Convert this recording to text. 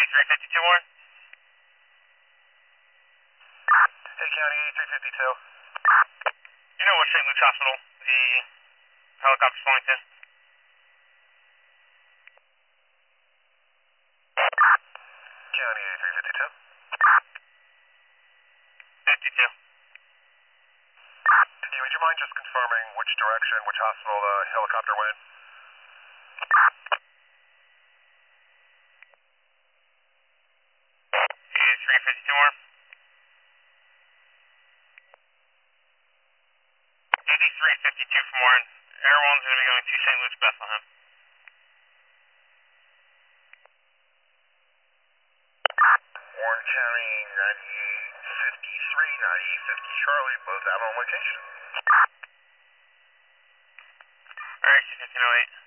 8352 Warren. Hey, County 8352. You know what St. Luke's Hospital the helicopter's flying to? County 8352. 52. Would you mind just confirming which direction, which hospital the helicopter went? 8352 Warren. 8352 from Warren. Air 1's going to be going to St. Luke's Bethlehem. Warren County 9853, 9850 Charlie, both out on location. Alright, 1508.